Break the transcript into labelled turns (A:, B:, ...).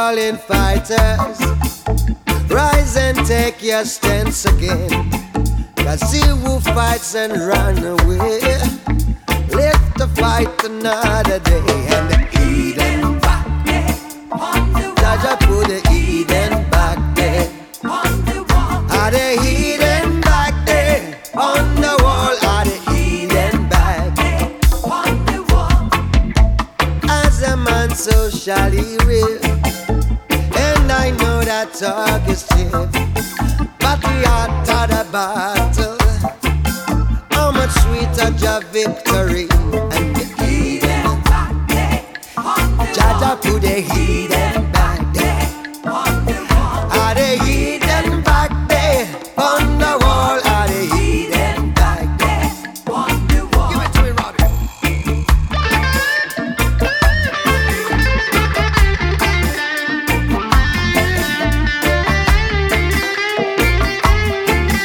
A: fallen fighters, rise and take your stance again. 'Cause he who fights and run away live to fight another day. And the Eden back there on the wall. Jaja put the Eden back there on the wall. Are the Eden back there on the wall? Are the Eden back there on the wall? As a man, so shall he live. And I know that talk is cheap, but the heart of the battle, how much sweeter your victory. And the Eden back there on the wall. Jaja put the Eden